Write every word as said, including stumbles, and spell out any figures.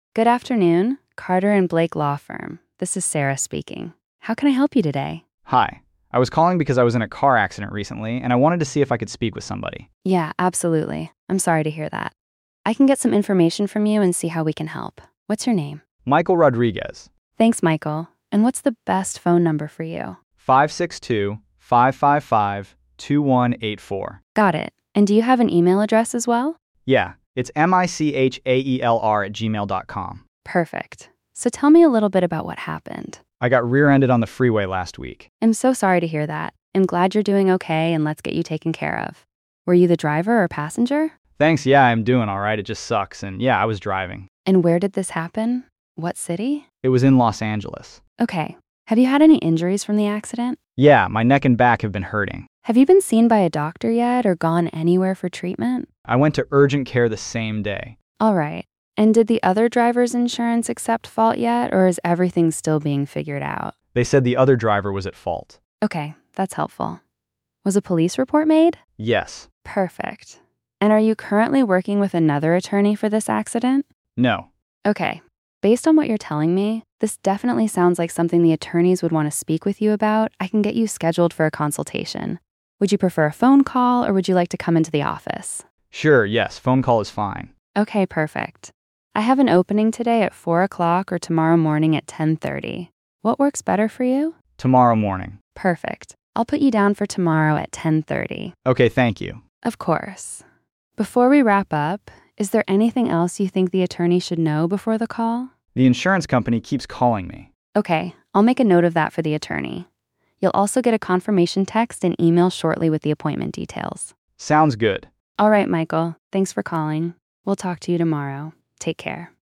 Good afternoon, Carter and Blake Law Firm. This is Sarah speaking. How can I help you today? Hi. I was calling because I was in a car accident recently, and I wanted to see if I could speak with somebody. Yeah, absolutely. I'm sorry to hear that. I can get some information from you and see how we can help. What's your name? Michael Rodriguez. Thanks, Michael. And what's the best phone number for you? five six two, five five five, two one eight four. Got it. And do you have an email address as well? Yeah, it's M I C H A E L R at gmail dot com. Perfect. So tell me a little bit about what happened. I got rear-ended on the freeway last week. I'm so sorry to hear that. I'm glad you're doing okay, and let's get you taken care of. Were you the driver or passenger? Thanks, yeah, I'm doing all right. It just sucks, and yeah, I was driving. And where did this happen? What city? It was in Los Angeles. Okay. Have you had any injuries from the accident? Yeah, my neck and back have been hurting. Have you been seen by a doctor yet or gone anywhere for treatment? I went to urgent care the same day. All right. And did the other driver's insurance accept fault yet, or is everything still being figured out? They said the other driver was at fault. Okay, that's helpful. Was a police report made? Yes. Perfect. And are you currently working with another attorney for this accident? No. Okay. Based on what you're telling me, this definitely sounds like something the attorneys would want to speak with you about. I can get you scheduled for a consultation. Would you prefer a phone call, or would you like to come into the office? Sure, yes, phone call is fine. Okay, perfect. I have an opening today at four o'clock or tomorrow morning at ten thirty. What works better for you? Tomorrow morning. Perfect. I'll put you down for tomorrow at ten thirty. Okay, thank you. Of course. Before we wrap up, is there anything else you think the attorney should know before the call? The insurance company keeps calling me. Okay, I'll make a note of that for the attorney. You'll also get a confirmation text and email shortly with the appointment details. Sounds good. All right, Michael. Thanks for calling. We'll talk to you tomorrow. Take care.